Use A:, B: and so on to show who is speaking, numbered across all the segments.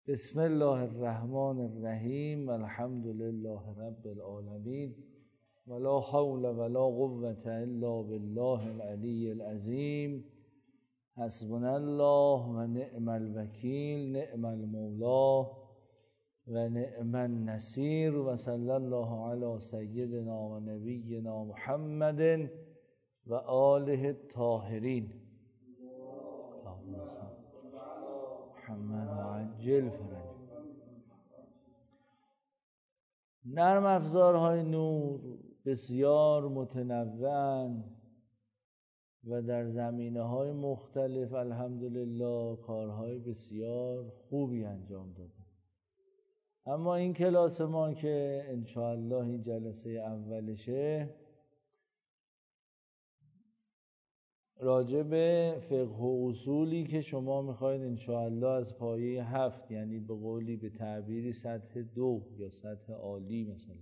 A: بسم الله الرحمن الرحیم الحمد لله رب العالمین ولا حول ولا قوة الا بالله العلی العظیم حسبنا الله و نعم الوکیل نعم المولا و نعم النصیر و صلی الله علی سیدنا و نبینا محمد و آله الطاهرین محمد عجل فرج. نرم افزارهای نور بسیار متنوعن و در زمینه‌های مختلف الحمدلله کارهای بسیار خوبی انجام داده. اما این کلاس ما که انشاءالله این جلسه اولشه راجع به فقه و اصولی که شما میخواید انشاءالله از پایه 7 یعنی به قولی به تعبیری سطح 2 یا سطح عالی مثلا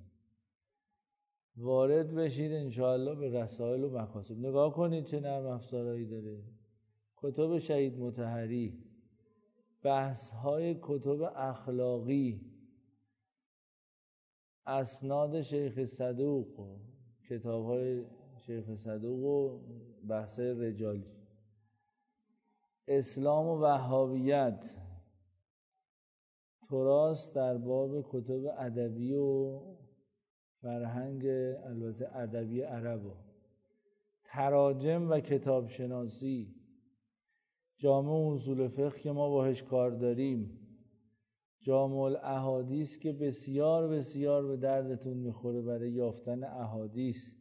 A: وارد بشید انشاءالله به رسائل و مکاسب. نگاه کنید چه نرم افزارهایی داره. کتب شهید مطهری، بحث‌های کتب اخلاقی، اسناد شیخ صدوق، کتاب‌های شیخ صدوق و بحث‌های رجالی، اسلام و وهابیت، تراث در باب کتب ادبی و فرهنگ البته ادبی عربا، تراجم و کتاب شناسی، جامع اصول فقه که ما باهاش کار داریم، جامع الاحادیث که بسیار بسیار به دردتون میخوره برای یافتن احادیث،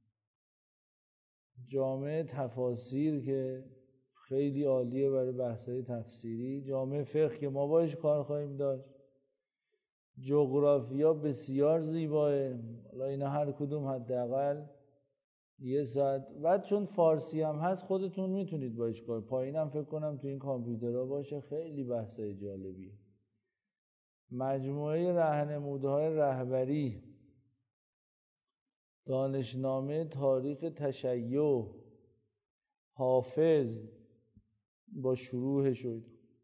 A: جامع تفاسیر که خیلی عالیه برای بحث‌های تفسیری، جامع فقه که ما باهاش کار خواهیم داشت، جغرافیا بسیار زیباه. حالا اینا هر کدوم حداقل یه ساعت. بعد چون فارسی هم هست خودتون میتونید باهاش کار. پایینم فکر کنم تو این کامپیوترها باشه، خیلی بحث‌های جالبیه. مجموعه راهنمودهای رهبری، دانشنامه تاریخ تشیع، حافظ با شروح شد.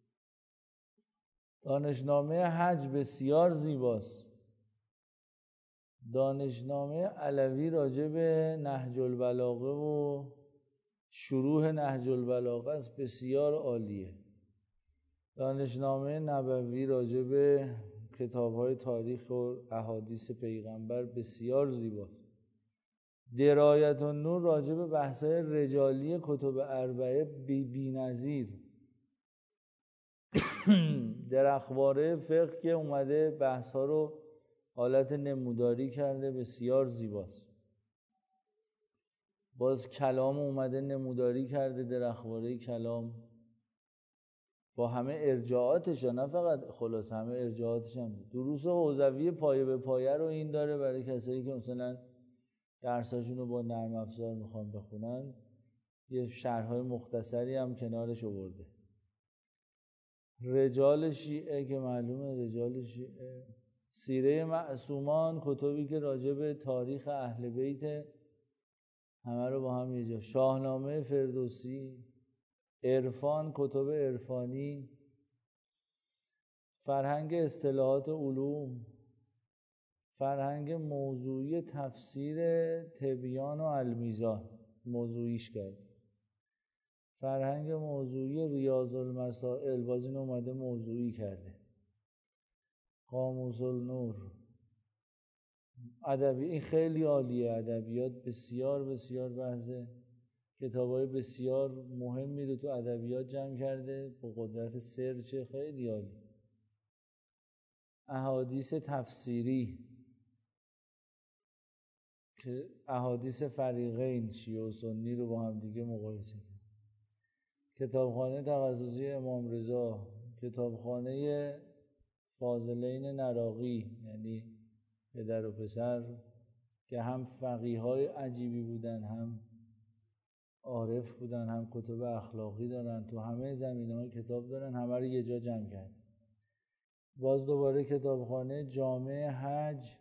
A: دانشنامه حج بسیار زیباست. دانشنامه علوی راجع به نهج البلاغه و شروح نهج البلاغه است، بسیار عالیه. دانشنامه نبوی راجع به کتاب‌های تاریخ و احادیث پیغمبر بسیار زیباست. درایت النور راجع به بحث‌های رجالی کتب اربعه بی‌نظیر. درخواره فقه که اومده بحث‌ها رو حالت نموداری کرده، بسیار زیباست. باز کلام اومده نموداری کرده، درخواره کلام با همه ارجاعاتش، نه فقط خلاص همه ارجاعاتش هم. دروس حوزوی پایه به پایه رو این داره برای کسایی که مثلا درساشون رو با نرم افزار میخوان بخونن. یه شرح‌های مختصری هم کنارش آورده. رجال شیعه که معلومه رجال شیعه، سیره معصومان، کتبی که راجع به تاریخ اهل بیت همه رو با هم یه جا، شاهنامه فردوسی، عرفان، کتب عرفانی، فرهنگ اصطلاحات علوم، فرهنگ موضوعی تفسیر تبیان و المیزان موضوعیش کرد، فرهنگ موضوعی ریاض المسائل باز این اومده موضوعی کرده، قاموس النور، ادبی این خیلی عالیه. ادبیات بسیار بسیار بحثه، کتابای بسیار مهمی رو تو ادبیات جمع کرده با قدرت سرچ خیلی عالی. احادیث تفسیری که احادیث فریقین شیعه و سنی رو با هم دیگه مقایسه کرد. کتابخانه تخصصی امام رضا، کتابخانه فاضلین نراقی یعنی پدر و پسر که هم فقیهای عجیبی بودن، هم عارف بودن، هم کتب اخلاقی دارن، تو همه زمینه‌های کتاب دارن، همه رو یه جا جمع کرد. باز دوباره کتابخانه جامع حج،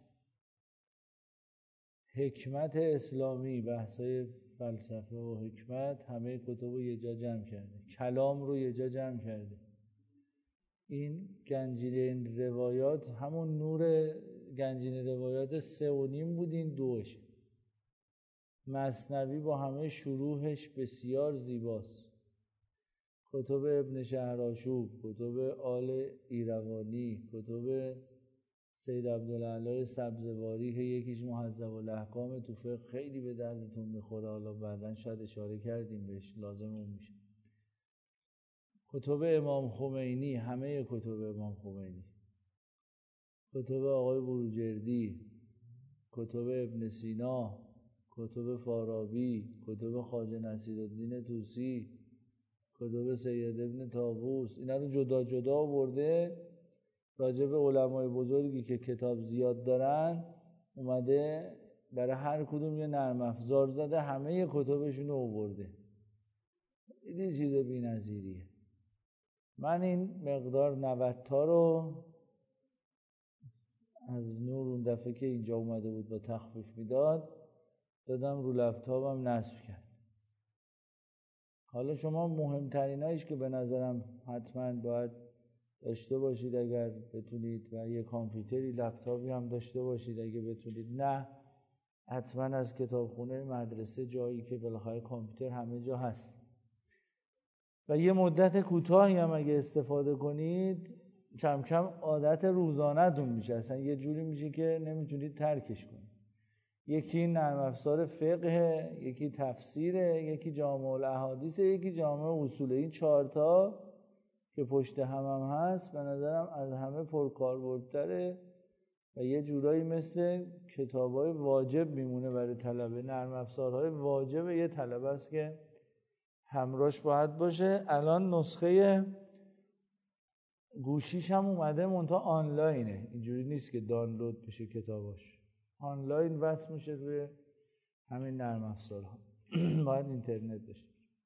A: حکمت اسلامی، بحث‌های فلسفه و حکمت، همه کتب رو یه جا جمع کرده. کلام رو یه جا جمع کرده. این گنجینه این روایات همون نور گنجینه روایات 3.5 بود، این 2ش. مثنوی با همه شروحش بسیار زیباست. کتب ابن شهرآشوب، کتب آل ایروانی، کتب سید عبدالعلی سبزواری که یکیش مهذب الاحکام تو فقه خیلی به دردتون میخوره، حالا بعداً شاید اشاره کردیم بهش، لازمون میشه. کتب امام خمینی، همه کتب امام خمینی، کتب آقای بروجردی، کتب ابن سینا، کتب فارابی، کتب خواجه نصیرالدین طوسی، کتب سید ابن طاووس، اینا رو جدا جدا آورده. راجع به علمای بزرگی که کتاب زیاد دارن اومده برای هر کدوم یه نرم افزار زده، همه کتبشون رو آورده. این چیز بی‌نظیریه. من این مقدار 90 تا رو از نور اون دفعه که اینجا اومده بود با تخفیف میداد دادم رو لپتاپم نصب کرد. حالا شما مهمترینایش که به نظرم حتما باید داشته باشید اگر بتونید، و یه کامپیوتری لپتاپی هم داشته باشید اگه بتونید. نه حتما از کتابخونه مدرسه، جایی که بالاخره کامپیوتر همه جا هست، و یه مدت کوتاهی هم اگه استفاده کنید کم کم عادت روزانه‌تون میشه، اصلا یه جوری میشه که نمیتونید ترکش کنید. یکی نرم افزار فقه، یکی تفسیره، یکی جامع الاحادیث، یکی جامع اصوله. این 4 تا که پشت هم هست به نظرم از همه پرکاربردتره و یه جورایی مثل کتابای واجب میمونه برای طلبه. نرم افزارهای واجب یه طلبه است که همراهش باید باشه. الان نسخه گوشیش هم اومده منتها آنلاینه، اینجوری نیست که دانلود بشه کتاباش، آنلاین وصل میشه روی همین نرم افزارها. باید اینترنت بشه.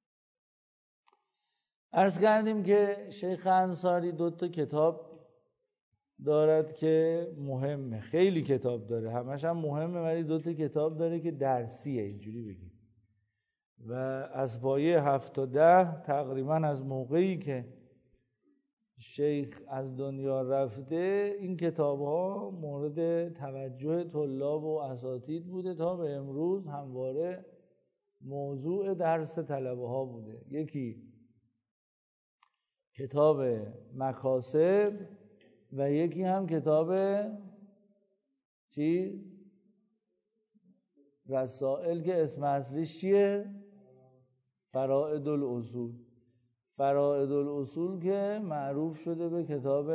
A: عرض کردیم که شیخ انصاری 2 تا کتاب دارد که مهمه، خیلی کتاب داره، همش هم مهمه، ولی 2 تا کتاب داره که درسیه، اینجوری بگیم. و از پایه 7 تا 10 تقریبا از موقعی که شیخ از دنیا رفته این کتاب‌ها مورد توجه طلاب و اساتید بوده تا به امروز همواره موضوع درس طلبه ها بوده. یکی کتاب مکاسب و یکی هم کتاب رسائل که اسم اصلیش چیه؟ فرائد الاصول. فرائد الاصول که معروف شده به کتاب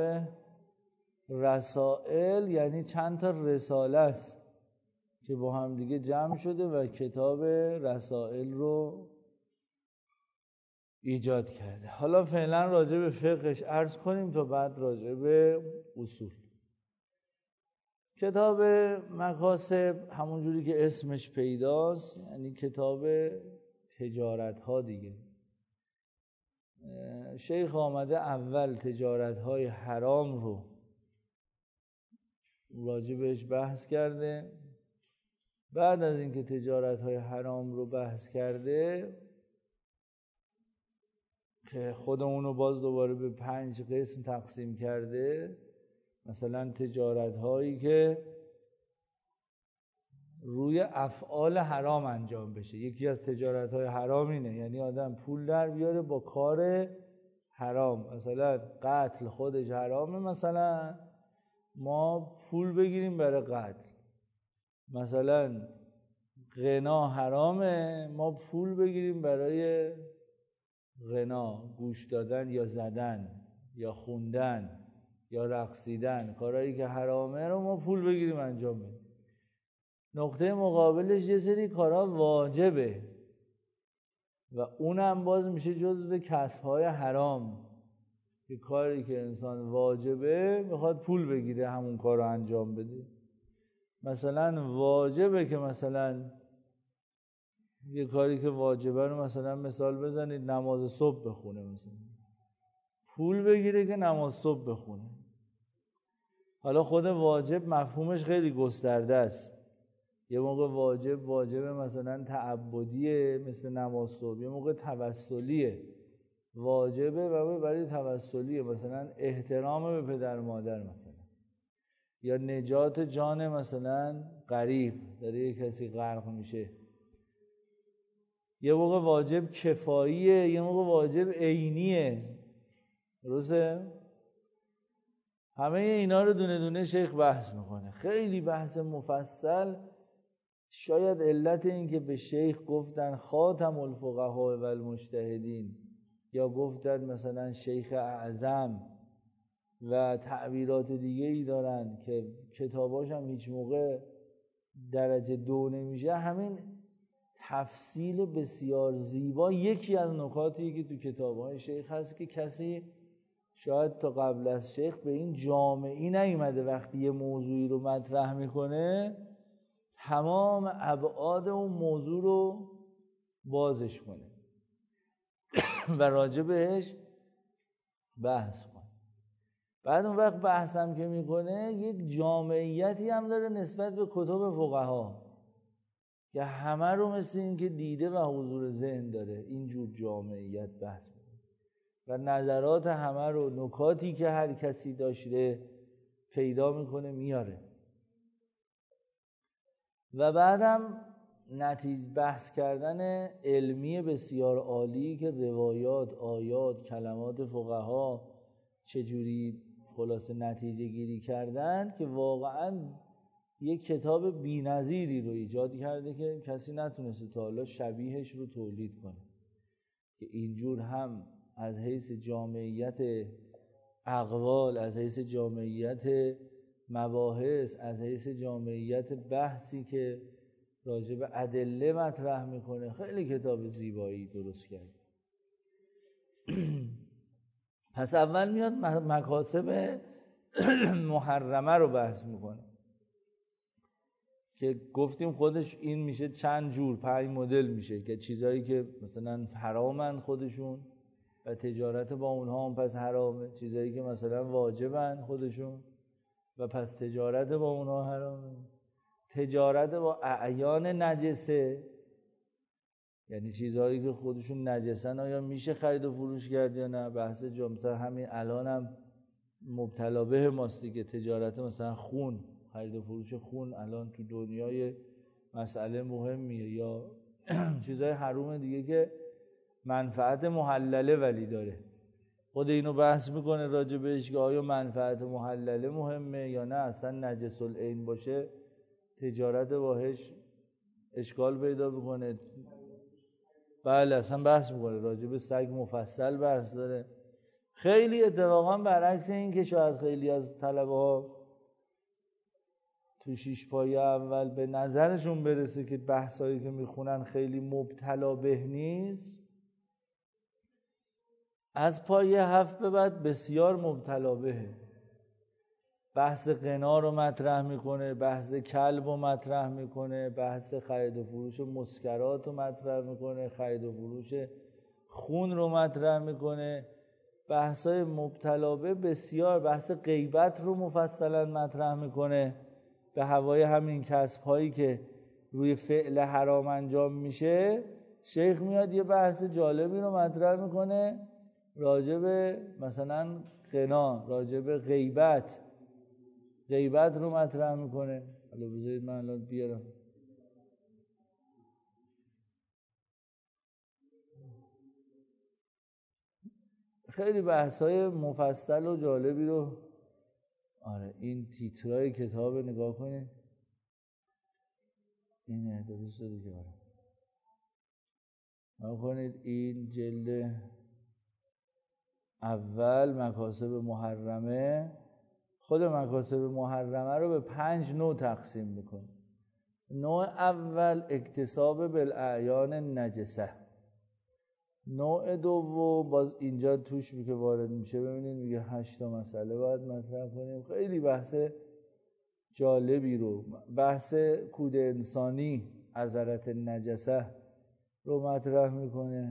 A: رسائل، یعنی چند تا رساله است که با هم دیگه جمع شده و کتاب رسائل رو ایجاد کرده. حالا فعلا راجع به فقهش عرض کنیم تا بعد راجع به اصول. کتاب مکاسب همونجوری که اسمش پیداست یعنی کتاب تجارت ها دیگه. شیخ آمده اول تجارت های حرام رو راجع بهش بحث کرده. بعد از اینکه تجارت های حرام رو بحث کرده که خودمون رو باز دوباره به 5 قسم تقسیم کرده، مثلا تجارت هایی که روی افعال حرام انجام بشه. یکی از تجارت های حرام اینه، یعنی آدم پول در بیاره با کار حرام. مثلا قتل خودش حرامه، مثلا ما پول بگیریم برای قتل. مثلا غنا حرامه، ما پول بگیریم برای غنا، گوش دادن یا زدن یا خوندن یا رقصیدن، کارهایی که حرامه رو ما پول بگیریم انجام بدیم. نقطه مقابلش یه سری کارها واجبه و اونم باز میشه جزو کسب‌های حرام، که کاری که انسان واجبه میخواد پول بگیره همون کار رو انجام بده. مثلا واجبه که مثلا یه کاری که واجبه رو مثلا مثال بزنید نماز صبح بخونه، مثلا پول بگیره که نماز صبح بخونه. حالا خود واجب مفهومش خیلی گسترده است. یه موقع واجب مثلا تعبدیه مثل نماز صبح، یه موقع توسلیه واجبه و برای توسلیه، مثلا احترام به پدر مادر مثلا، یا نجات جان مثلا غریب، داره یه کسی غرق میشه. یه موقع واجب کفاییه، یه موقع واجب عینیه. درسته؟ همه اینا رو دونه دونه شیخ بحث میکنه، خیلی بحث مفصل. شاید علت این که به شیخ گفتن خاتم الفقهاء و المجتهدین یا گفتن مثلا شیخ اعظم و تعبیرات دیگه ای دارن که کتاباش هم هیچ موقع درجه 2 نمیشه، همین تفصیل بسیار زیبا یکی از نکاتی که تو کتاب‌های شیخ هست که کسی شاید تا قبل از شیخ به این جامعی نیومده وقتی یه موضوعی رو مطرح میکنه تمام ابعاد اون موضوع رو بازش کنه و راجع بهش بحث کنه. بعد اون وقت بحثم که میکنه یک جامعیتی هم داره نسبت به کتب فقها که همه رو مثل این که دیده و حضور ذهن داره، اینجور جامعیت بحث میکنه و نظرات همه رو، نکاتی که هر کسی داشته پیدا میکنه میاره. و بعدم نتیجه بحث کردن علمی بسیار عالی که روایات، آیات، کلمات فقها چجوری خلاصه نتیجه گیری کردن که واقعا یک کتاب بی‌نظیری رو ایجاد کرده که کسی نتونسته تا حالا شبیهش رو تولید کنه، که اینجور هم از حیث جامعیت اقوال، از حیث جامعیت مباحث، از حیث جامعیت بحثی که راجع به ادله مطرح میکنه، خیلی کتاب زیبایی درست کرد. پس اول میاد مکاسب محرمه رو بحث میکنه که گفتیم خودش این میشه چند جور، 5 مدل میشه که چیزایی که مثلا حرامن خودشون و تجارت با اونها هم پس حرامه، چیزایی که مثلا واجبن خودشون و پس تجارت با اونها حرامه، تجارت با اعیان نجسه یعنی چیزهایی که خودشون نجسن آیا میشه خرید و فروش کرد یا نه. بحث مثلا همین الان هم مبتلا به ماست دیگه، تجارت مثلا خون، خرید و فروش خون الان تو دنیای مسئله مهمیه، یا چیزهای حروم دیگه که منفعت محلله ولی داره. خود اینو بحث میکنه راجع بهش که آیا منفعت محلله مهمه یا نه، اصلا نجس العین باشه تجارت باهش اشکال پیدا میکنه. بله اصلا بحث میکنه راجع به سگ مفصل بحث داره. خیلی اتفاقا برعکس این که شاید خیلی از طلبه ها تو 6 پایه اول به نظرشون برسه که بحثایی که میخونن خیلی مبتلا به نیست، از پایه 7 به بعد بسیار مبتلا بهه. بحث غنا رو مطرح میکنه، بحث کلب رو مطرح میکنه، بحث خرید و فروش مسکرات رو مطرح میکنه، خرید و فروش خون رو مطرح میکنه، بحثای مبتلا به بسیار، بحث غیبت رو مفصلا مطرح میکنه به هوای همین کسب هایی که روی فعل حرام انجام میشه. شیخ میاد یه بحث جالبی رو مطرح میکنه راجع به مثلا غنا، راجع به غیبت رو مطرح میکنه. حالا بذارید من الان بیارم. خیلی بحث‌های مفصل و جالبی رو، آره این تیترای کتاب نگاه کنید، اینه درست دیگه. آره نگاه کنید، این جلد اول مکاسب محرمه. خود مکاسب محرمه رو به 5 نوع تقسیم میکنه. نوع اول اکتساب بالاعیان نجسه. نوع دوم باز اینجا توش که وارد میشه ببینید میگه 8 تا مسئله باید مطرح کنیم. خیلی بحث جالبی رو، بحث کود انسانی عذرت نجسه رو مطرح میکنه.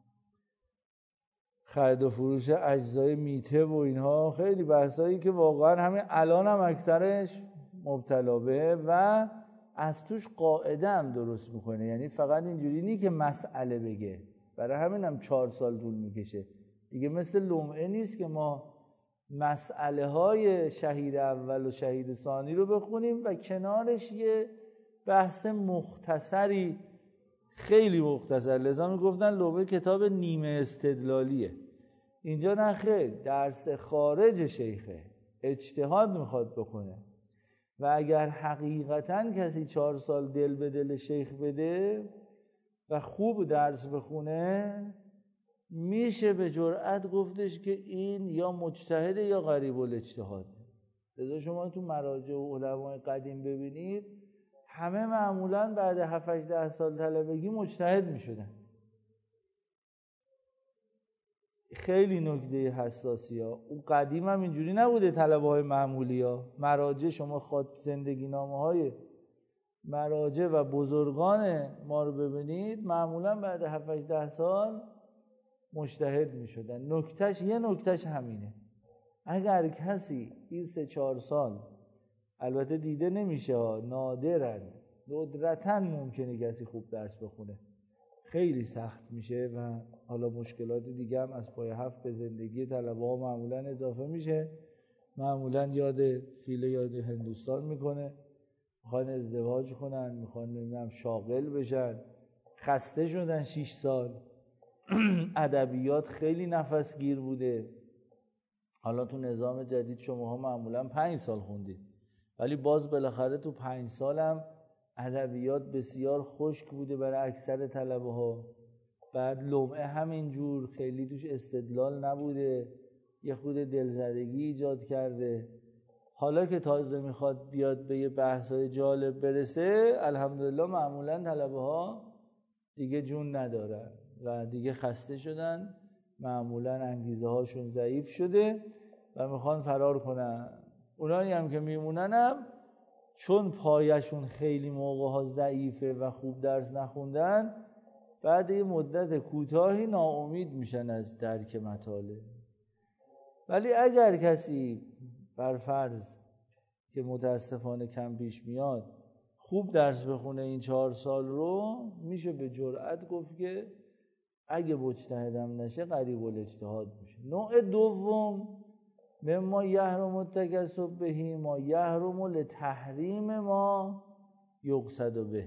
A: خرید و فروش اجزای میته و اینها، خیلی بحثایی که واقعا همین الان هم اکثرش مبتلا به و از توش قاعده هم درست میکنه. یعنی فقط اینجوری نی که مسئله بگه، برای همین هم 4 سال طول میکشه دیگه مثل لمعه نیست که ما مسئله های شهید اول و شهید ثانی رو بخونیم و کنارش یه بحث مختصری، خیلی مختصر، لذا میگفتن لمعه کتاب نیمه استدلالیه. اینجا نه خیر، درس خارج شیخه، اجتهاد میخواد بکنه و اگر حقیقتاً کسی 4 سال دل به دل شیخ بده و خوب درس بخونه، میشه به جرئت گفتش که این یا مجتهده یا قریب الاجتهاد. لذا شما تو مراجع و علمای قدیم ببینید همه معمولاً بعد 7-8 سال طلبگی مجتهد میشدن. خیلی نکته حساسی ها. اون قدیم هم اینجوری نبوده. طلبه های معمولی ها، مراجع، شما زندگی نامه های مراجع و بزرگان ما رو ببینید، معمولا بعد 7-8 سال مجتهد می شدن. یه نکتهش همینه، اگر کسی این 3-4 سال، البته دیده نمیشه ها، نادرن، ندرتاً ممکنه کسی خوب درس بخونه، خیلی سخت میشه و حالا مشکلات دیگه هم از پای 7 به زندگی طلبه ها معمولا اضافه میشه. معمولا یاد هندوستان میکنه، میخوان ازدواج کنن، میخوان نمیدونم شاغل بشن، خسته شدن 6 سال. ادبیات خیلی نفسگیر بوده. حالا تو نظام جدید شماها معمولا 5 سال خوندید، ولی باز بالاخره تو 5 سالم ادبیات بسیار خشک بوده برای اکثر طلبه ها. بعد لمعه همینجور خیلی توش استدلال نبوده، یه خود دلزدگی ایجاد کرده. حالا که تازه میخواد بیاد به یه بحثای جالب برسه، الحمدلله معمولا طلبه ها دیگه جون ندارن و دیگه خسته شدن، معمولا انگیزه هاشون ضعیف شده و میخوان فرار کنن. اونایی هم که میمونن هم چون پایشون خیلی موقعها ضعیفه و خوب درس نخوندن، بعد یه مدت کوتاهی ناامید میشن از درک مطالب. ولی اگر کسی بر فرض که متاسفانه کم پیش میاد خوب درس بخونه این 4 سال رو، میشه به جرئت گفت که اگه مجتهدم نشه قریب الاجتهاد میشه. نوع دوم، مما یحرم التکسب به ما یحرم لتحریم ما یقصد به،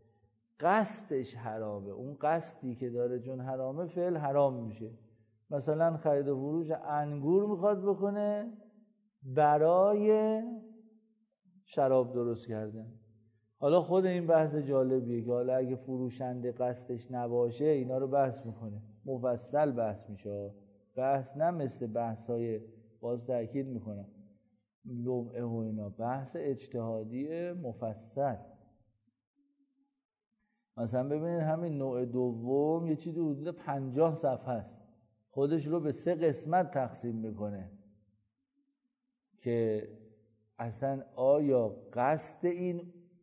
A: قصدش حرامه. اون قصدی که داره چون حرامه، فعل حرام میشه. مثلا خرید و فروش انگور میخواد بکنه برای شراب درست کردن. حالا خود این بحث جالبیه که حالا اگه فروشنده قصدش نباشه، اینا رو بحث میکنه، مفصل بحث میشه. بحث نه مثل بحث‌های، باز تأکید میکنم، لمعه و اینا، بحث اجتهادی مفصل. مثلا ببینید همین نوع دوم یه چیزی حدود 50 صفحه است، خودش رو به 3 قسمت تقسیم میکنه که اصلا آیا قصد این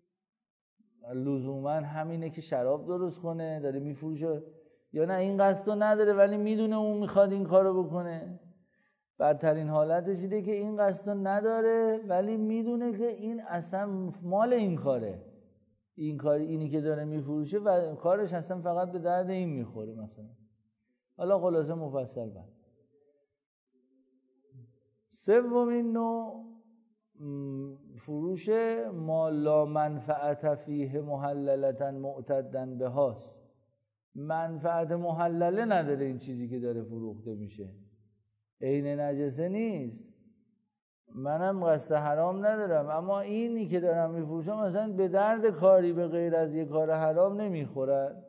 A: لزوما همینه که شراب درست کنه، داره میفروشه، یا نه این قصد رو نداره ولی میدونه اون میخواد این کارو بکنه. بدترین حالتش اینه که این قصد رو نداره ولی میدونه که این اصلا مال این کاره، این کار، اینی که داره میفروشه و کارش اصلا فقط به درد این میخوره مثلا. حالا خلاصه مفصل بعد. سومین نوع فروش ما لا منفعت فیه محللتا معتدا به هاست. منفعت محلله نداره این چیزی که داره فروخته میشه، عین نجسه نیست، منم قصد حرام ندارم، اما اینی که دارم میفروشم مثلا به درد کاری به غیر از یک کار حرام نمیخورد.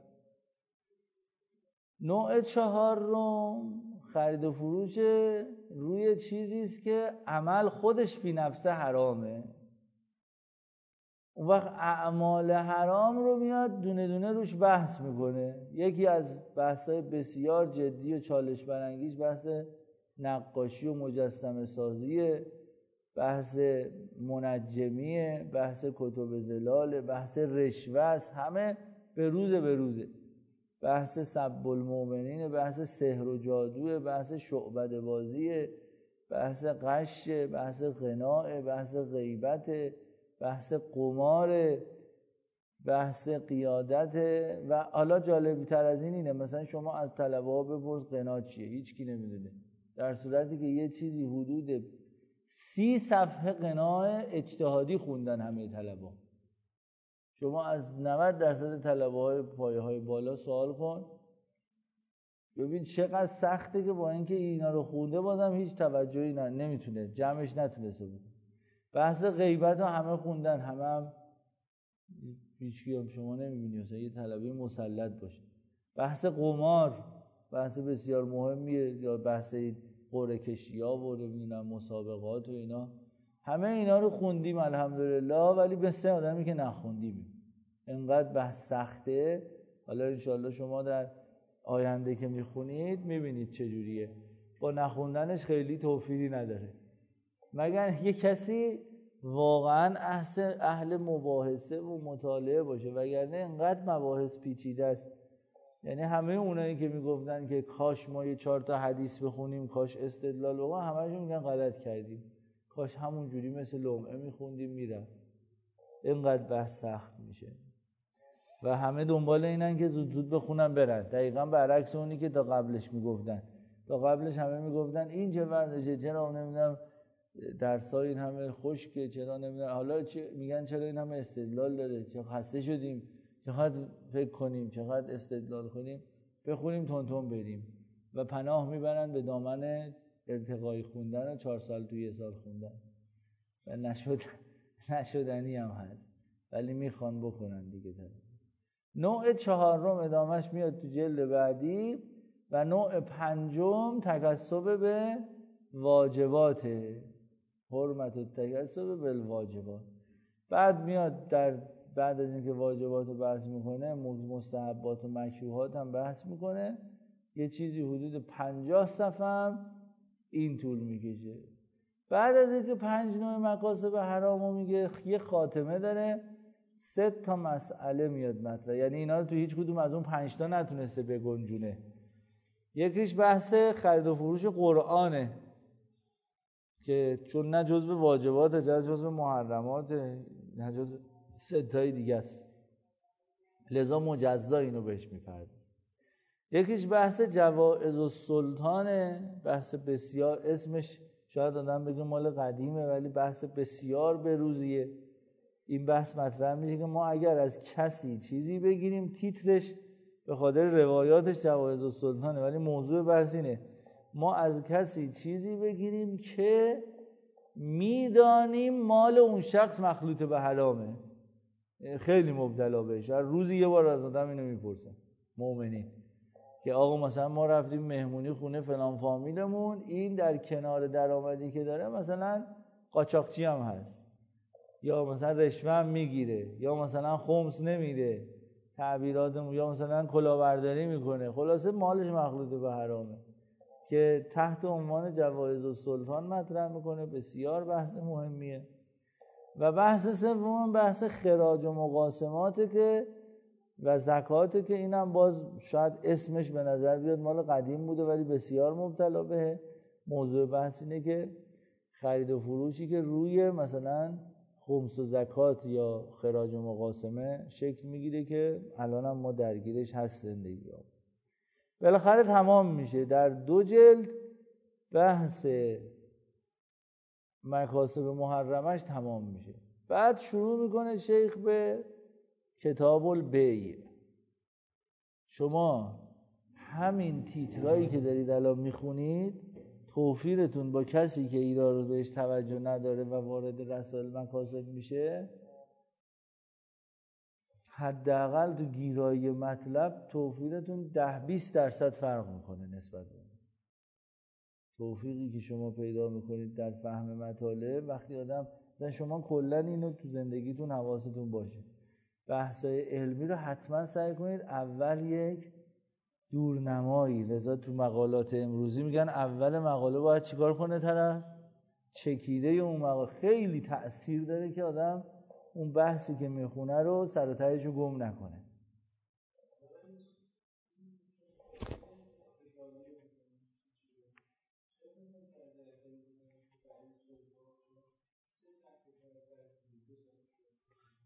A: نوع 4 خرید و فروش روی چیزی است که عمل خودش فی نفسه حرامه. اون وقت اعمال حرام رو میاد دونه دونه روش بحث میکنه. یکی از بحث‌های بسیار جدی و چالش برانگیز بحث نقاشی و مجسمه سازیه، بحث منجمیه، بحث کتب زلال، بحث رشوه، همه به روزه. بحث سب المؤمنین، بحث سحر و جادوه، بحث شعبده بازیه، بحث غشه، بحث غناء، بحث غیبت، بحث قمار، بحث قیادت. و حالا جالبی تر از اینه، مثلا شما از طلبه ها بپرس قنا چیه، هیچ کی نمیدونه، در صورتی که یه چیزی حدود 30 صفحه قنا اجتهادی خوندن همه طلبه ها. شما از 90% طلبه های پایه های بالا سوال کن، ببین چقدر سخته که با اینکه اینا رو خونده بازم هیچ توجهی نمیتونه جمعش نتونسته بود. بحث غیبت رو همه خوندن، هم هیچکی هم شما نمیبینی مثلا یه طلبه مسلط باشه. بحث قمار بحث بسیار مهمیه، یا بحث قرعه کشی‌ها و نمیدونم مسابقات و اینا، همه اینا رو خوندیم الحمدلله، ولی مثل آدمی که نخوندیم، انقدر بحث سخته. حالا انشالله شما در آینده که میخونید میبینید چجوریه، با نخوندنش خیلی توفیری نداره، مگر یه کسی واقعا اهل مباحثه و مطالعه باشه، وگرنه انقدر مباحث پیچیده است. یعنی همه اونایی که میگفتن که کاش ما یه 4 تا حدیث بخونیم، کاش استدلال بکنیم، همه‌شون میگن غلط کردیم، کاش همون جوری مثل لمعه میخوندیم میرفت. اینقدر بحث سخت میشه و همه دنبال اینن که زود زود بخونن برن، دقیقاً برعکس اونی که تا قبلش میگفتن. تا قبلش همه میگفتن این چه ورزشه، چرا نمیدونم درسای این همه خشکه، چرا نمیدونم، حالا میگن چرا این همه استدلال داره، چه خسته شدیم، چقدر فکر کنیم، چقدر استدلال کنیم، بخونیم تون بریم، و پناه میبرن به دامن ارتقای خوندن و 4 سال توی 1 سال خوندن و نشدنی هم هست، ولی میخوان بکنن دیگه. نوع 4 ادامهش میاد تو جلد بعدی، و نوع 5 تکسب به واجباته، حرمت التکسب بالواجبات. بعد میاد بعد از اینکه واجبات رو بحث میکنه، مستحبات و مکروهات هم بحث میکنه، یه چیزی حدود 50 صفحه هم این طول میکشه. بعد از اینکه 5 نوع مکاسب حرامو میگه، یه خاتمه داره، 3 تا مسئله میاد مطرح، یعنی اینا رو تو هیچ کدوم از اون 5 تا نتونسته بگنجونه. یکیش بحث خرید و فروش قرآنه که چون نه جزو واجبات، نه جزو محرمات، نه جزو 3 تای دیگه است، لذا مجزا اینو بهش میپرد. یکیش بحث جوائز السلطانه، بحث بسیار، اسمش شاید آدم بگه مال قدیمه ولی بحث بسیار بروزیه. این بحث مطرح میشه که ما اگر از کسی چیزی بگیریم، تیترش به خاطر روایاتش جوائز السلطانه، ولی موضوع بحث اینه ما از کسی چیزی بگیریم که میدانیم مال اون شخص مخلوط به حرامه. خیلی مبتلا بهش، هر روزی یه بار از آدم اینو میپرسن مؤمنین که آقا مثلا ما رفتیم مهمونی خونه فلان فامیلمون، این در کنار درآمدی که داره مثلا قاچاقچی هم هست، یا مثلا رشوه هم میگیره، یا مثلا خمس نمیده تعبیراتمون، یا مثلا کلاهبرداری میکنه، خلاصه مالش مخلوط به حرامه، که تحت عنوان جوایز السلطان مطرح میکنه. بسیار بحث مهمیه. و بحث سوم بحث خراج و مقاسماته که و زکاته، که اینم باز شاید اسمش به نظر بیاد مال قدیم بوده ولی بسیار مبتلا به. موضوع بحث اینه که خرید و فروشی که روی مثلا خمس و زکات یا خراج و مقاسمه شکل میگیره که الان هم ما درگیرش هست زندگی ها. بالاخره تمام میشه در 2 جلد بحث مکاسب محرمش تمام میشه. بعد شروع میکنه شیخ به کتاب البیع. شما همین تیترایی که دارید الان میخونید، توفیرتون با کسی که اینا رو بهش توجه نداره و وارد رسائل مکاسب میشه، حداقل تو گیرایی مطلب توفیرتون 10-20% فرق میکنه نسبت به توفیقی که شما پیدا میکنید در فهم مطالب. وقتی آدم شما کلا اینو تو زندگیتون حواستون باشه، بحثای علمی رو حتما سعی کنید اول یک دورنمایی، لذا تو مقالات امروزی میگن اول مقاله باید چیکار کنه طرف؟ چکیده اون مقاله. خیلی تأثیر داره که آدم اون بحثی که میخونه رو سر و تهش رو گم نکنه.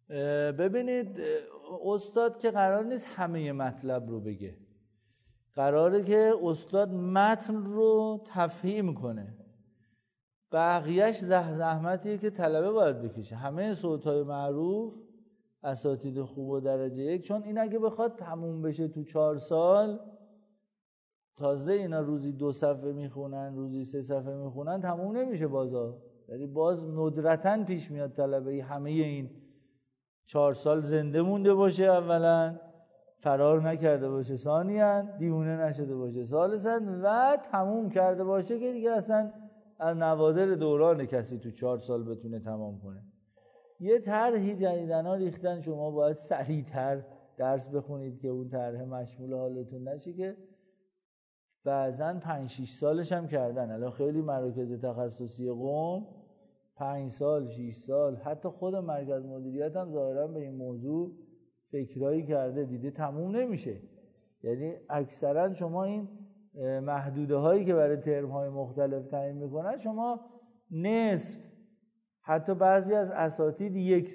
A: ببینید استاد که قرار نیست همه مطلب رو بگه، قراره که استاد متن رو تفهیم کنه، بقیهش زحمتیه که طلبه باید بکشه. همه صوت‌های معروف اساتید خوب و درجه یک، چون این اگه بخواد تموم بشه تو 4 سال، تازه اینا روزی 2 صفحه میخونن، روزی 3 صفحه میخونن، تموم نمیشه بازا. یعنی باز ندرتاً پیش میاد طلبه همه این 4 سال زنده مونده باشه، اولا فرار نکرده باشه، ثانیاً دیوونه نشده باشه، ثالثاً و تموم کرده باشه که دیگه اصلا از نوادر دوران کسی تو 4 سال بتونه تمام کنه. یه طرحی جدیداً ریختن، شما باید سریعتر درس بخونید که اون طرح مشمول حالتون نشه، که بعضاً 5-6 سالش هم کردن. الان خیلی مراکز تخصصی قم 5 سال 6 سال، حتی خود مرکز مدیریت هم ظاهراً به این موضوع فکرایی کرده، دیده تموم نمیشه. یعنی اکثرا شما این محدوده هایی که برای ترم های مختلف تعیین میکنن، شما نصف، حتی بعضی از اساتید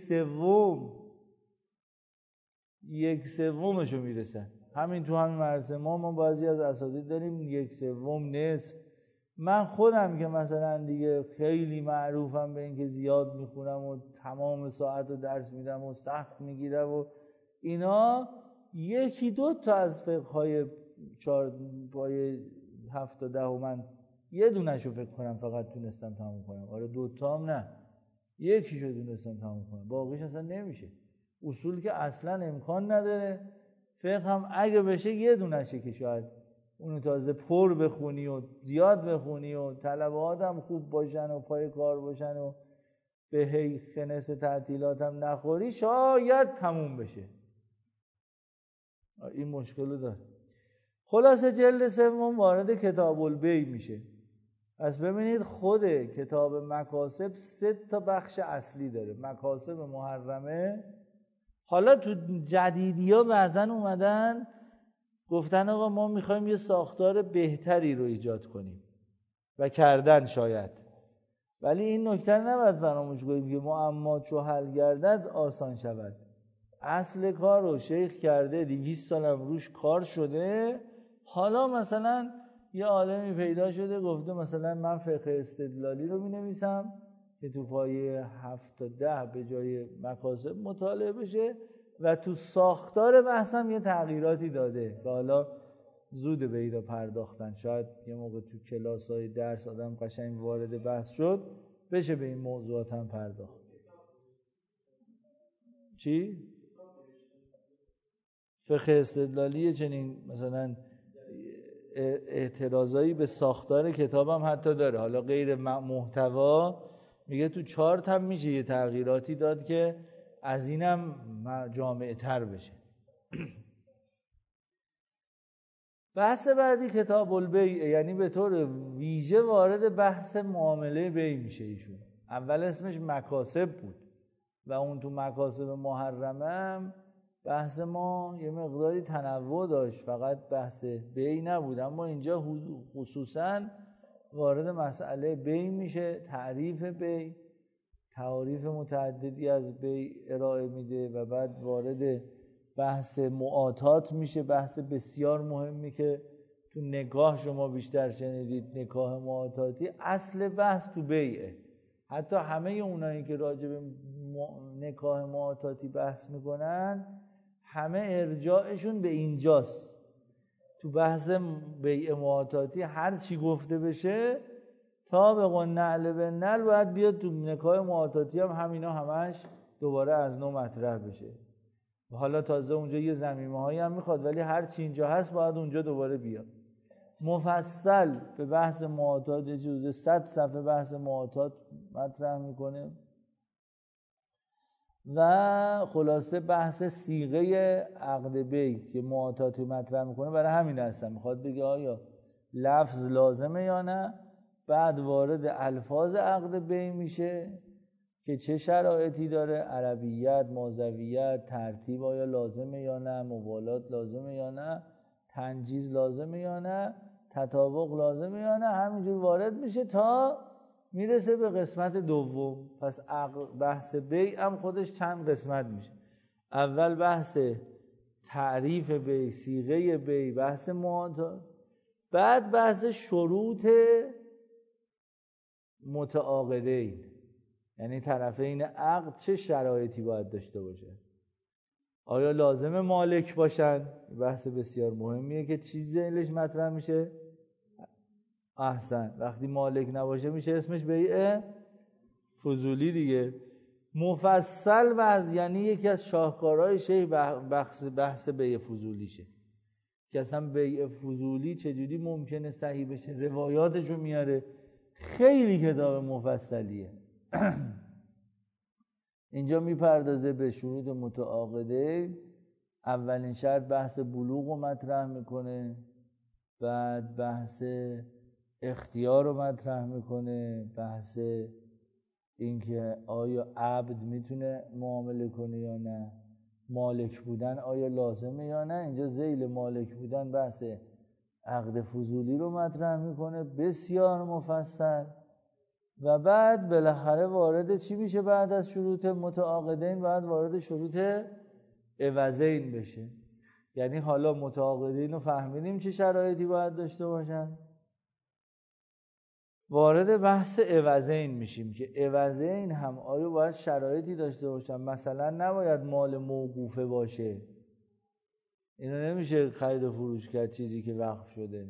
A: 1/3 میرسن. همین تو همین مدرسه ما بعضی از اساتید داریم 1/3 نصف. من خودم که مثلا دیگه خیلی معروفم به این که زیاد میخونم و تمام ساعت رو درس میدم و سخت میگیرم و اینا، 1-2 تا از فقهای 4 پای 7 تا 10 من یه دونه‌شو فکر کنم فقط تونستم تموم کنم. آره 2 تا هم نه، یکیشو تونستم تموم کنم، باقیش اصلا نمیشه. اصول که اصلا امکان نداره. فقه هم اگه بشه یه دونشه که شاید اونو تازه پر بخونی و زیاد بخونی و طلبات هم خوب باشن و پای کار باشن و به هی خنس تعطیلات هم نخوری، شاید تموم بشه. این مشکل داره. خلاصه جلد 3 وارد کتاب البیع میشه. پس ببینید خود کتاب مکاسب 3 تا بخش اصلی داره. مکاسب محرمه. حالا تو جدیدیا بعضن اومدن گفتن آقا ما میخوایم یه ساختار بهتری رو ایجاد کنیم و کردن شاید، ولی این نکته نباید فراموش کنیم که معما چو حل گردد آسان شود. اصل کار رو شیخ کرده، 200 سال هم روش کار شده. حالا مثلا یه عالمی پیدا شده گفته مثلا من فقه استدلالی رو می‌نویسم که تو پایه 7 تا 10 به جای مکاسب مطالعه بشه و تو ساختار بحثم یه تغییراتی داده که حالا زود به اینا پرداختن. شاید یه موقع تو کلاس‌های درس آدم قشنگ وارد بحث شد بشه به این موضوعات هم پرداخت. چی؟ فقه استدلالی چنین مثلا اعتراضایی به ساختار کتابم حتی داره. حالا غیر محتوا میگه تو 4 تا میشه یه تغییراتی داد که از اینم جامع تر بشه. بحث بعدی کتاب البیع، یعنی به طور ویژه وارد بحث معامله بیع میشه ایشون. اول اسمش مکاسب بود و اون تو مکاسب محرمه بحث ما یه مقداری تنوع داشت، فقط بحث بیع نبود. اما اینجا خصوصا وارد مسئله بیع میشه، تعریف بیع، تعاریف متعددی از بیع ارائه میده و بعد وارد بحث معاطات میشه، بحث بسیار مهمی که تو نکاح شما بیشتر شنیدید، نکاح معاطاتی. اصل بحث تو بیعه. حتی همه اونایی که راجع به نکاح معاطاتی بحث میکنن همه ارجاعشون به اینجاست. تو بحث بیع معاطاتی هر چی گفته بشه تا به قنعل به نل باید بیاد تو نکاح معاطاتی هم همینا همش دوباره از نو مطرح بشه. حالا تازه اونجا یه ضمیمه هایی هم میخواد، ولی هر چی اینجا هست باید اونجا دوباره بیاد. مفصل به بحث معاطات یه چیز 100 صفحه بحث معاطات مطرح میکنه و خلاصه بحث صیغه عقد بیع که معاطاتی مطرح میکنه برای همین هستم، میخواد بگه آیا لفظ لازمه یا نه. بعد وارد الفاظ عقد بیع میشه که چه شرایطی داره، عربیت، موضوعیت، ترتیب آیا لازمه یا نه، موالات لازمه یا نه، تنجیز لازمه یا نه، تطابق لازمه یا نه. همینجور وارد میشه تا میرسه به قسمت دوم. پس بحث بیع هم خودش چند قسمت میشه. اول بحث تعریف بیع، صیغه بیع، بحث معاطات، بعد بحث شروط متعاقدین، یعنی طرفین عقد چه شرایطی باید داشته باشه. آیا لازم مالک باشن؟ بحث بسیار مهمیه که چیز ذیلش مطرح میشه. احسن، وقتی مالک نباشه میشه اسمش بیع فضولی دیگه. مفصل یعنی یکی از شاهکارهای شیخ بحث بیع فضولیشه که اصلا بیع فضولی چجوری ممکنه صحیح بشه، روایاتشو میاره. خیلی کتاب مفصلیه. اینجا میپردازه به شروط متعاقده. اولین شرط بحث بلوغ رو مطرح میکنه، بعد بحث اختیار رو مطرح میکنه، بحث اینکه آیا عبد میتونه معامله کنه یا نه، مالک بودن آیا لازمه یا نه. اینجا ذیل مالک بودن بحث عقد فضولی رو مطرح میکنه بسیار مفصل. و بعد بالاخره وارد چی میشه؟ بعد از شروط متعاقدین بعد وارد شروط عوضین بشه. یعنی حالا متعاقدین رو فهمیدیم چه شرایطی باید داشته باشن، وارد بحث عوضین میشیم که عوضین هم آیا باید شرایطی داشته باشن. مثلا نباید مال موقوفه باشه، اینو نمیشه خرید و فروش کرد چیزی که وقف شده.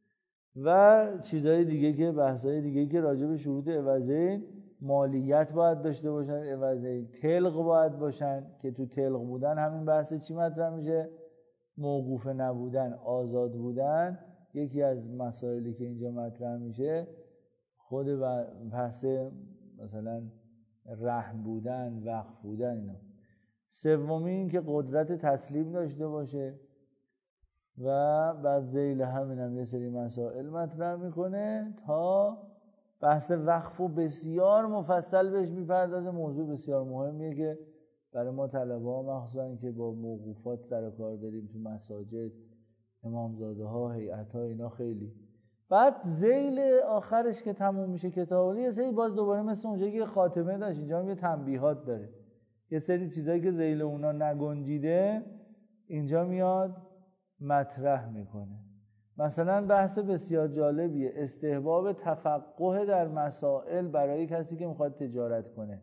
A: و چیزهای دیگه که بحثای دیگه که راجع به شروط عوضین، مالیت باید داشته باشن عوضین، طلق باید باشن که تو طلق بودن همین بحث چی مطرح میشه؟ موقوفه نبودن، آزاد بودن. یکی از مسائلی که اینجا مطرح میشه خود بحث مثلا رهن بودن، وقف بودن اینا. سومی این که قدرت تسلیم داشته باشه. و بعد ذیل همین هم یه سری مسائل مطرح میکنه تا بحث وقف و بسیار مفصل بهش میپردازه. موضوع بسیار مهمیه که برای ما طلبه ها مخصوصا که با موقوفات سر کار داریم تو مساجد، امامزاده ها، هیئت ها، اینا خیلی. بعد ذیل آخرش که تموم میشه کتاب، یه سری باز دوباره مثل اونجایی که خاتمه داشت اینجا هم یه تنبیهات داره، یه سری چیزایی که ذیل اونا نگنجیده اینجا میاد مطرح میکنه. مثلا بحث بسیار جالبیه، استحباب تفقه در مسائل برای کسی که میخواد تجارت کنه.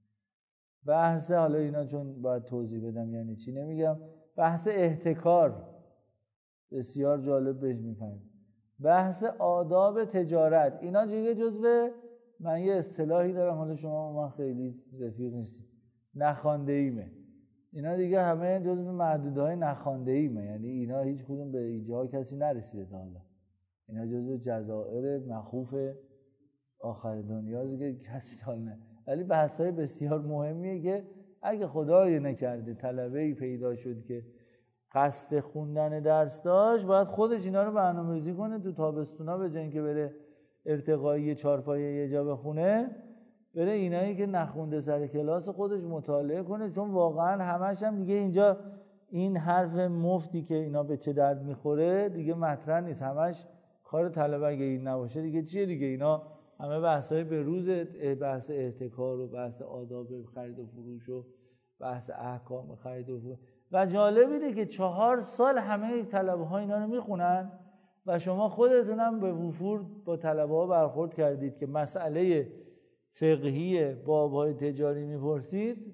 A: بحث، حالا اینا چون باید توضیح بدم یعنی چی نمیگم. بحث احتکار بسیار جالب بهش میپرد. بحث آداب تجارت، اینا دیگه جزو، من یه اصطلاحی دارم حالا شما من خیلی رفیق نیستیم، نخوانده ایمه. اینا دیگه همه جزو محدودهای نخوانده ایمه، یعنی اینا هیچ کدوم به اینجا کسی نرسیده تا حالا. اینا جزو جزائر مخوف آخر دنیاست که کسی تا نه. ولی بحث‌های بسیار مهمیه که اگه خدای نکرده طلبه‌ای پیدا شد که قصد خوندن درس داشت، باید خودش اینا رو برنامه‌ریزی کنه تو تابستونا، به جای اینکه بره ارتقایی چهارپایه یه جا بخونه، بره اینایی که نخونده سر کلاس خودش مطالعه کنه. چون واقعا همش هم دیگه اینجا این حرف مفتی که اینا به چه درد میخوره دیگه مطرح نیست. همش کار طلبه اگه این نباشه دیگه چیه دیگه؟ اینا همه بحث‌های به روز، بحث احتکار و بحث آداب خرید و فروش و بحث احکام خرید و فروش. و جالب اینه که 4 سال همه طلبه ها اینا رو میخونن و شما خودتونم به وفور با طلبه ها برخورد کردید که مسئله فقهی بابهای تجاری میپرسید،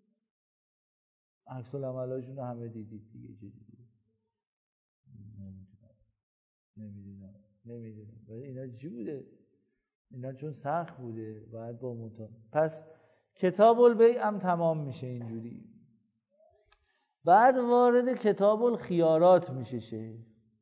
A: عکس العملاشون رو همه دیدید دیگه. چه دیدید؟ نمیدونم اینا چی بوده؟ اینا چون سخت بوده باید با پس کتاب البیع هم تمام میشه اینجوری. بعد وارد کتاب الخیارات میشه.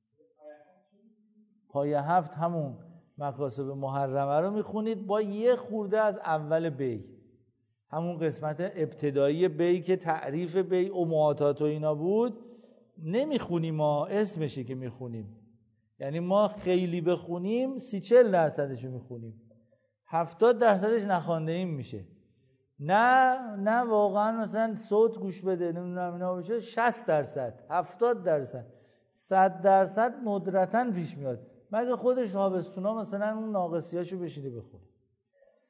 A: پایه 7 همون مکاسب محرمه رو میخونید با یه خورده از اول بیع، همون قسمت ابتدایی بیع که تعریف بیع و معاطات و اینا بود نمیخونیم، ما اسمشه که میخونیم. یعنی ما خیلی بخونیم 30-40% میخونیم، 70% نخوانده ایم میشه. نه واقعا مثلا صوت گوش بده نمیدونم اینا بشه 60%، 70%، 100% ندرتاً پیش میاد، مگه خودش تابستونا مثلا اون ناقصیاشو بشینه بخونه.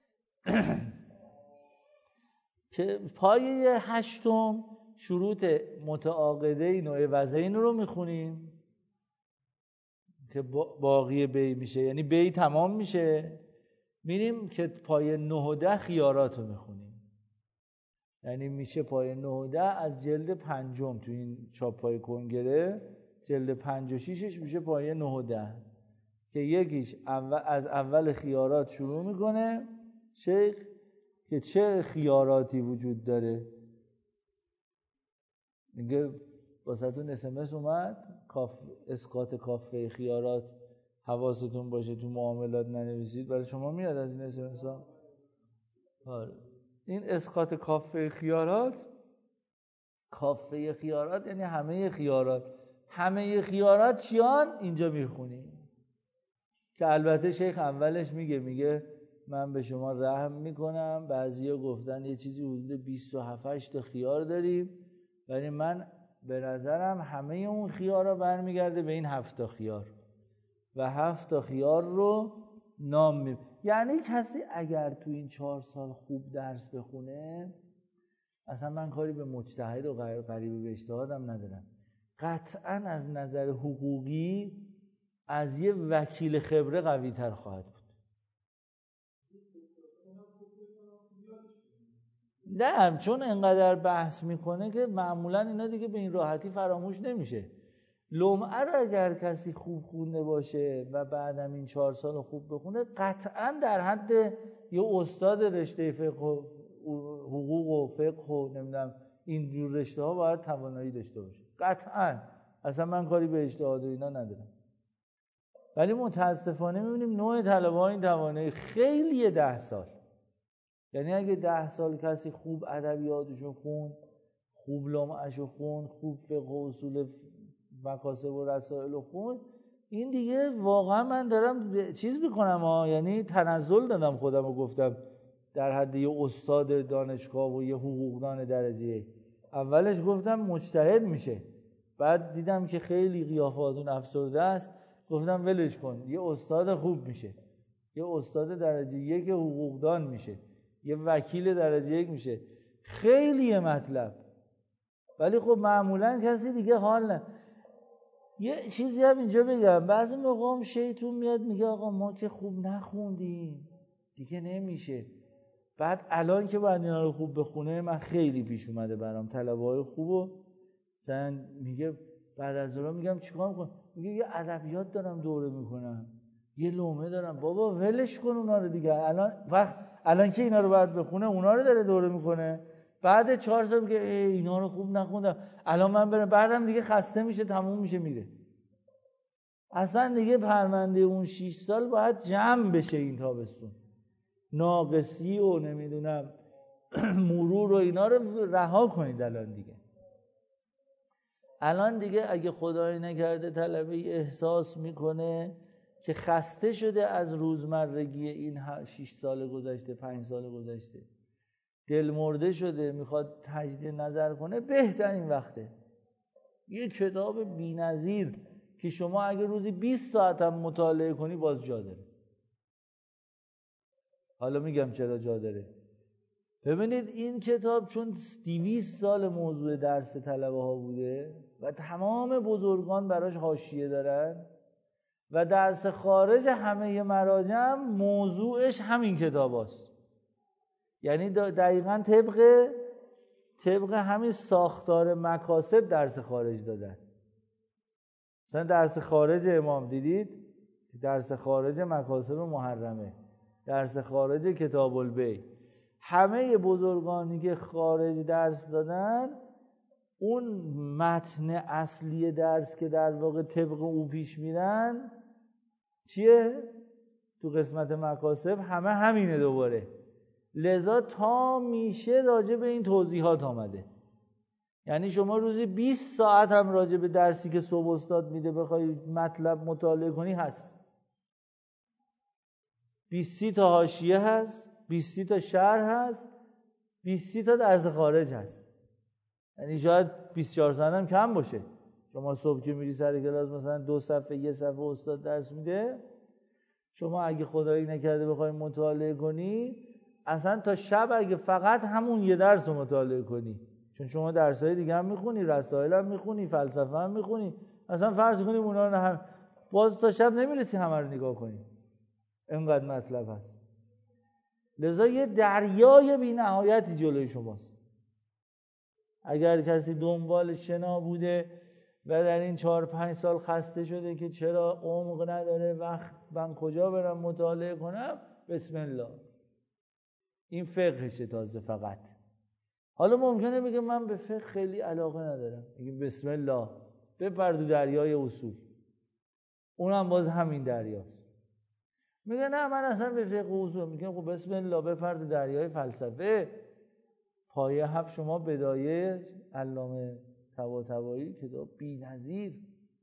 A: که پایه 8 شروط متعاقده نوع وضعین رو میخونیم که باقی بی میشه، یعنی بی تمام میشه، میریم که پایه 9 و 10 خیارات رو میخونیم. یعنی میشه پایه 9 و 10 از جلد 5 تو این چاپای کنگره، جلد 5 و 6ش میشه پایه 9 و 10 که یکیش از اول خیارات شروع میکنه شیخ که چه خیاراتی وجود داره. میگه واسهتون اسمس اومد، اسقاط کافه خیارات حواستون باشه تو معاملات ننویسید. برای شما میاد از این اسمس ها؟ آره. این اسقاط کافه خیارات، کافه خیارات یعنی همه خیارات. همه خیارات چیان؟ اینجا میخونیم که البته شیخ اولش میگه من به شما رحم میکنم، بعضیا گفتن یه چیزی حدود 27 تا خیار داریم، ولی من به نظرم همه اون خیارا برمیگرده به این 7 تا خیار و 7 تا خیار رو نام یعنی کسی اگر تو این 4 سال خوب درس بخونه، اصلا من کاری به مجتهد و قریب به اجتهادم ندارم، قطعاً از نظر حقوقی از یه وکیل خبره قوی تر خواهد بود. نه، چون انقدر بحث میکنه که معمولا اینا دیگه به این راحتی فراموش نمیشه. لمعه رو اگر کسی خوب خونده باشه و بعدم این 4 سال خوب بخونه، قطعا در حد یه استاد رشته فقه و حقوق و فقه و نمیدونم اینجور رشته ها باید توانایی داشته باشه، قطعا. اصلا من کاری به اجتهاد و اینا ندارم، ولی متاسفانه میبینیم نوع طلبه ها این توانایی خیلیه 10 سال. یعنی اگه 10 سال کسی خوب ادبیاتشو خوند، خوب لمعهشو خوند، خوب فقه و اصول مکاسب و رسائل خوند، این دیگه واقعا من دارم چیز میکنم یعنی تنزل دادم خودم و گفتم در حد یه استاد دانشگاه و یه حقوقدان درجه. اولش گفتم مجتهد میشه، بعد دیدم که خیلی قیافاتون افسرده است، گفتم ولش کن، یه استاد خوب میشه، یه استاد درجه 1 حقوقدان میشه، یه وکیل درجه 1 میشه. خیلی مطلب، ولی خب معمولا کسی دیگه حال نه. یه چیزی هم اینجا بگم، بعضی موقع هم شیطون میاد میگه آقا ما که خوب نخوندیم دیگه نمیشه. بعد الان که باید اینا رو خوب بخونه، من خیلی پیش اومده برام طلبه‌های خوبو مثلا میگه بعد از ظهر میگم چیکار میکنم، میگه یه ادبیات دارم دوره میکنم، یه لومه دارم. بابا ولش کن اونا رو دیگه، الان که اینا رو باید بخونه اونا رو داره دوره میکنه، بعد 4 سال میگه اینا رو خوب نخوندم الان من برم، بعدم دیگه خسته میشه، تموم میشه میره. اصلا دیگه پرونده اون 6 سال باید جمع بشه این تابستون، ناقصی و نمیدونم مرور و اینا رو رها کنید. الان دیگه اگه خدای نکرده طلبه احساس میکنه که خسته شده از روزمرگی این 6 سال گذشته، 5 سال گذشته، دل مرده شده، میخواد تجدید نظر کنه، بهترین وقته یه کتاب بی‌نظیر که شما اگه روزی 20 ساعت هم مطالعه کنی باز جا داره. حالا میگم چرا جا داره. ببینید این کتاب چون 200 سال موضوع درس طلبه ها بوده و تمام بزرگان براش حاشیه دارن و درس خارج همه مراجع موضوعش همین کتاب هست. یعنی دقیقاً طبق همین ساختار مکاسب درس خارج دادن. مثلا درس خارج امام دیدید، درس خارج مکاسب محرمه، درس خارج کتاب البیع، همه بزرگانی که خارج درس دادن اون متن اصلی درس که در واقع طبق او پیش میرن چیه؟ تو قسمت مکاسب همینه دوباره. لذا تا میشه راجع به این توضیحات آمده. یعنی شما روزی 20 ساعت هم راجع به درسی که صبح استاد میده بخوای مطلب مطالعه کنی هست. 20 تا حاشیه هست، 20 تا شرح هست، 20 تا درس خارج هست. یعنی شاید 24 ساعت هم کم باشه. شما صبح که میری سر کلاس مثلا 2 صفحه 1 صفحه استاد درس میده، شما اگه خدایی نکرده بخوای مطالعه کنی اصلا تا شب اگه فقط همون یه درس رو مطالعه کنی، چون شما درسای دیگه هم میخونی، رسائل هم میخونی، فلسفه هم میخونی، اصلا فرض کنیم اونا رو هم باز تا شب نمیرسی همه رو نگاه کنی، اینقدر مطلب هست. لذا یه دریای بی نهایتی جلوی شماست. اگر کسی دنبال شنا بوده و در این 4-5 سال خسته شده که چرا عمق نداره، وقت من کجا برم مطالعه کنم، بسم الله. این فقهشه تازه فقط. حالا ممکنه بگه من به فقه خیلی علاقه ندارم، میگه بسم الله بپر تو دریای اصول، اونم باز همین دریاست. میگه نه من اصلا به فقه و اصول، میگه خب بسم الله بپر تو دریای فلسفه. پایه 7 شما بدایه علامه طباطبایی کتاب بی‌نظیر.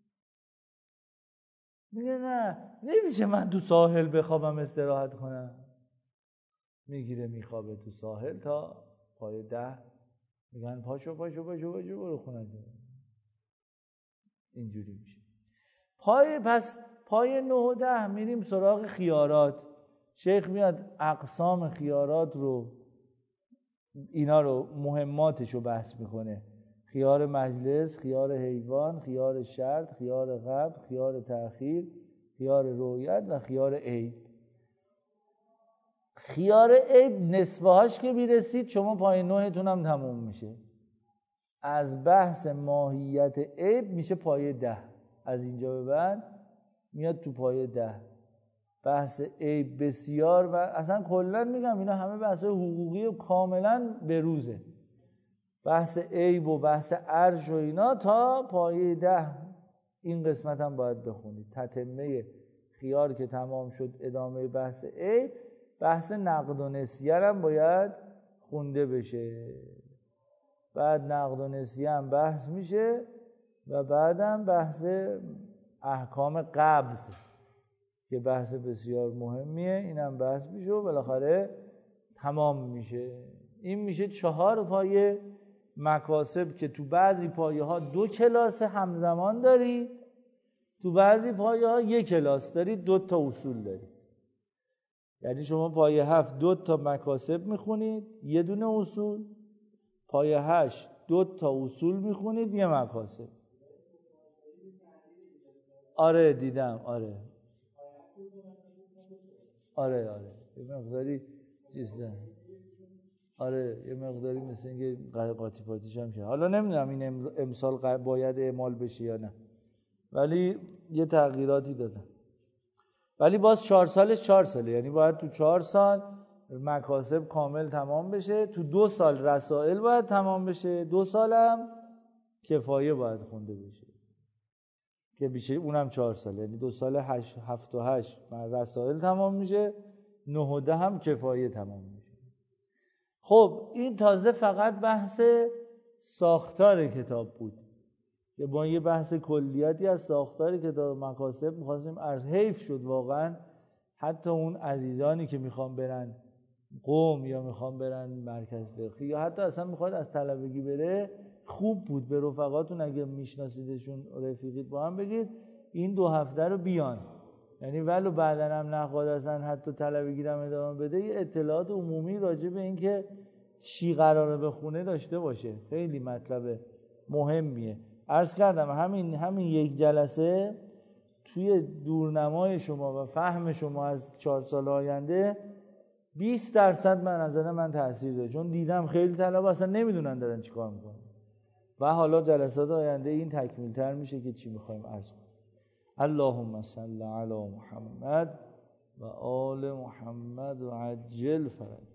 A: میگه نه نمیشه من تو ساحل بخوابم استراحت کنم. میگیره میخوابه تو ساحل تا پایه 10. میگن پاشو برو خونه. اینجوری میشه. پای 9 و 10 میریم سراغ خیارات. شیخ میاد اقسام خیارات رو، اینا رو مهماتش رو بحث میکنه. خیار مجلس، خیار حیوان، خیار شرط، خیار قبض، خیار تأخیر، خیار رؤیت و خیار عیب. خیار عیب نصفه هاش که میرسید شما پای 9 تون هم تموم میشه. از بحث ماهیت عیب میشه پای 10. از اینجا به بعد میاد تو پای 10. بحث عیب بسیار و اصلا کلا میگم اینا همه بحث حقوقی و کاملا بروزه. بحث عیب و بحث ارج و اینا تا پایه 10 این قسمت هم باید بخونید. تتمه خیار که تمام شد ادامه بحث عیب، بحث نقد و نسیه هم باید خونده بشه. بعد نقد و نسیه هم بحث میشه و بعدم بحث احکام قبض که بحث بسیار مهمیه، اینم بحث میشه و بالاخره تمام میشه. این میشه 4 پایه مکاسب که تو بعضی پایه ها 2 کلاس همزمان دارید، تو بعضی پایه ها 1 کلاس دارید، 2 تا اصول دارید. یعنی شما پایه 7 2 تا مکاسب میخونید، 1 دونه اصول. پایه 8 2 تا اصول میخونید، 1 مکاسب. آره دیدم. آره یه مقداری چیز ده. آره یه مقداری مثل اینکه قاطی پاتیش هم شد. حالا نمیدونم این امسال باید اعمال بشه یا نه، ولی یه تغییراتی دادن. ولی باز 4 سالش 4 ساله، یعنی باید تو 4 سال مکاسب کامل تمام بشه، تو 2 سال رسائل باید تمام بشه، 2 سالم کفایه باید خونده بشه که بیشه اونم 4 سال، یعنی 2 سال 7 و 8 رسائل تمام میشه، 9 و 10 هم کفایه تمام میشه. خب این تازه فقط بحث ساختار کتاب بود که با یه بحث کلیاتی از ساختار کتاب مکاسب می‌خواستیم حیف شد واقعا. حتی اون عزیزانی که میخوان برن قم یا میخوان برن مرکز فقهی یا حتی اصلا میخواد از طلبگی بره، خوب بود به رفقاتون اگه میشناسیدشون رفیقید با هم بگید این 2 هفته رو بیان، یعنی ولو بعداً هم نخواد اصلا حتی طلبگی رو ادامه بده، یه اطلاعات عمومی راجع به این که چی قراره بخونه داشته باشه. خیلی مطلب مهمیه. عرض کردم همین 1 جلسه توی دورنمای شما و فهم شما از 4 سال آینده 20% من نظر من تأثیر داره، چون دیدم خیلی طلبه اصلا نمیدونن دارن چی کار میکنن و حالا جلسات آینده این تکمیل تر میشه که چی میخوایم عرض کنیم. اللهم صل علی محمد و آل محمد و عجل فرج.